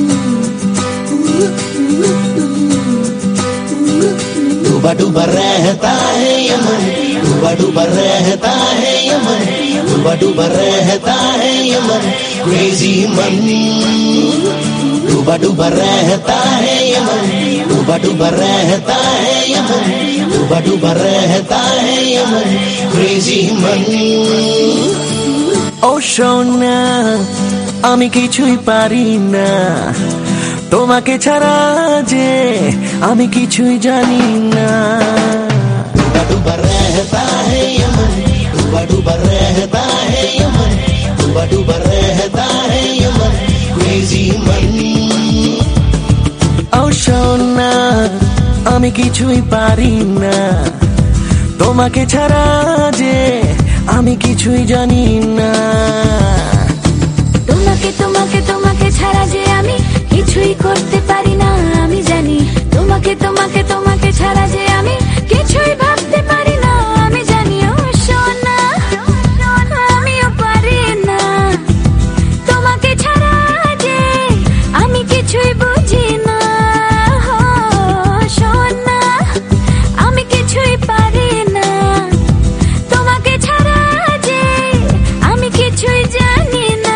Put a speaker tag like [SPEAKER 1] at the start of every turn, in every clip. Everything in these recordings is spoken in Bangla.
[SPEAKER 1] डूबा डूबा रहता है ये मन, डूबा डूबा रहता है ये मन, डूबा डूबा रहता है ये मन, क्रेजी मन। डूबा डूबा रहता है ये मन, डूबा डूबा रहता है ये मन, डूबा डूबा रहता है ये मन, क्रेजी मन।
[SPEAKER 2] ও সোনা আমি কিছুই পারি না তোমাকে ছাড়া যে আমি কিছুই জানি না।
[SPEAKER 1] डूबा डूबा रहता है ये मन, डूबा डूबा रहता है ये मन, डूबा डूबा रहता है ये मन, क्रेजी मन।
[SPEAKER 2] ও সোনা আমি কিছুই পারি না তোমাকে ছাড়া যে আমি কিছুই জানি না।
[SPEAKER 3] তোমাকে তোমাকে তোমাকে ছাড়া যে আমি কিছুই করতে পারি না আমি জানি। তোমাকে তোমাকে তোমাকে ছাড়া যে আমি কিছুই ভাবতে পারি না আমি জানি। ও সোনা আমিও পারি না তোমাকে ছাড়া যে আমি কিছুই বুঝি না। সোনা আমি কিছুই পারি না তোমাকে ছাড়া যে আমি কিছুই জানি না।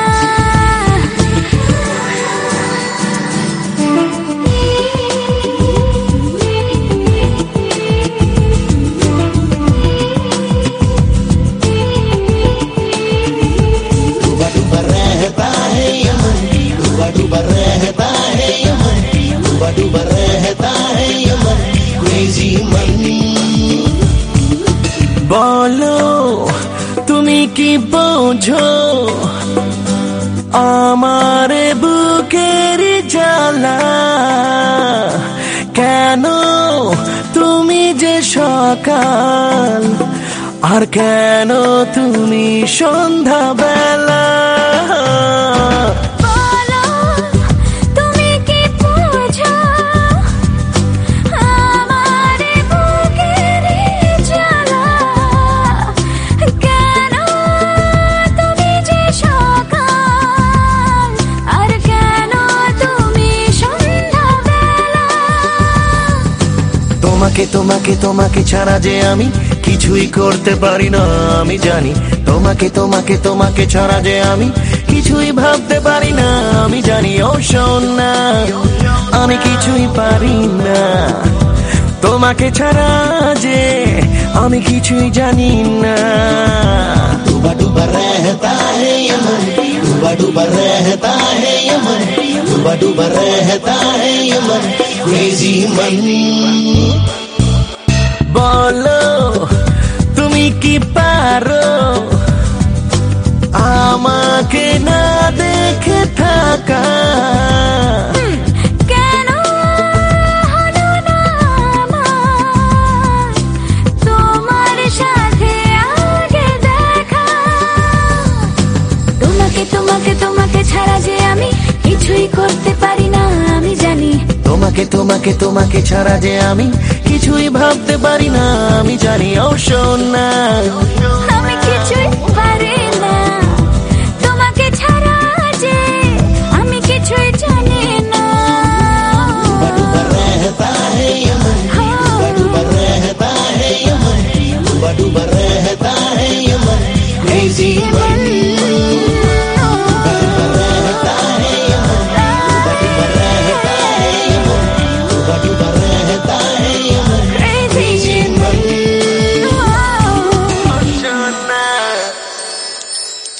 [SPEAKER 1] डूबा डूबा रहता है ये मन, डूबा डूबा रहता है ये मन, डूबा डूबा रहता है ये मन, क्रेजी मन।
[SPEAKER 2] বলো তুমি কি বোঝো আমার বুকের জ্বালা, কেন তুমি যে সকাল আর কেন তুমি সন্ধ্যাবেলা।
[SPEAKER 3] বলো তুমি কি বোঝো আমার বুকের জ্বালা, কেন তুমি যে সকাল আর কেন তুমি সন্ধ্যাবেলা।
[SPEAKER 2] তোমাকে তোমাকে তোমাকে ছাড়া যে আমি কিছুই করতে পারি না আমি জানি। তোমাকে তোমাকে তোমাকে ছাড়া যে আমি কিছুই ভাবতে পারি না আমি জানি। ও সোনা আমি কিছুই পারি না তোমাকে ছাড়া যে আমি কিছুই জানি না।
[SPEAKER 1] डूबा डूबा रहता है ये मन, डूबा डूबा रहता है ये मन, डूबा डूबा रहता है ये मन, क्रेजी मन।
[SPEAKER 2] বলো তুমি কি পারো আমাকে না দেখে থাকা,
[SPEAKER 3] কেন হলো না আমার তোমার সাথে আগে দেখা। তোমাকে তোমাকে তোমাকে ছাড়া যে আমি কিছুই করতে পারি না আমি জানি।
[SPEAKER 2] তোমাকে তোমাকে তোমাকে ছাড়া যে আমি কিছুই ভাবতে পারি না আমি জানি। ও সোনা
[SPEAKER 3] আমি কিছুই পারি